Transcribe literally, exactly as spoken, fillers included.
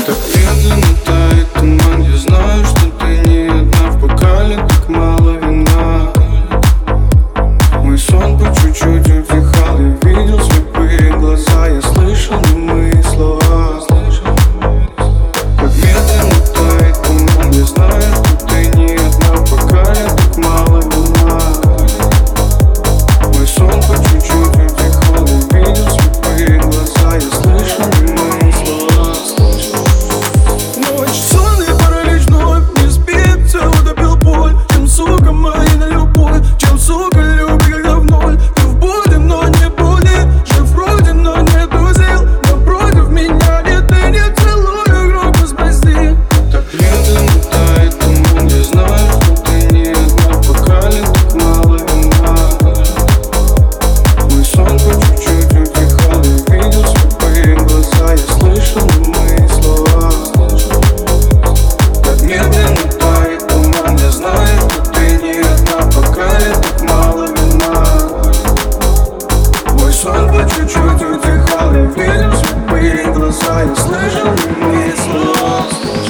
Так медленно тает туман, я знаю, что ты не одна. В бокале так мало вина. Мой сон по чуть-чуть утихал, я видел слепые глаза, я слышал немые слова. Как медленно тает туман, я знаю, что ты не одна. В бокале так мало вина. Мой сон по чуть-чуть утихал, я видел слепые глаза, я слышал немые слова. Ночь, сонный паралич вновь не спит, все утопил боль. Чем, сука, моя на любовь, чем, сука, любит, когда в ноль. Ты в боли, но не будешь, жив вроде, но нету сил. Напротив меня нет, ты не целую, громко спасти. Так медленно тает туман, я знаю, что ты не одна. В бокале так мало вина. Мой сон по чуть-чуть утихал, я видел слепые глаза, я слышал немые слова. Так медленно тает туман, я знаю, что ты не одна. В бокале так мало вина. Мой сон по чуть-чуть утихал, я видел слепые глаза, я слышал немые слова.